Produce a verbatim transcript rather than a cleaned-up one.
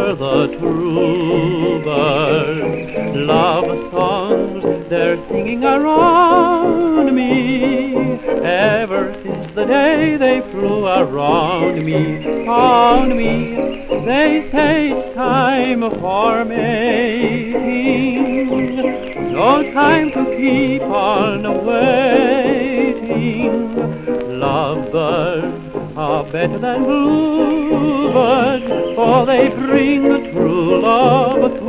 are the true birds. Love songs they're singing around me, ever since the day they flew around me, found me. They say it's time for mating, no time to keep on waiting. Lovebirds are better than bluebirds, for they bring true love to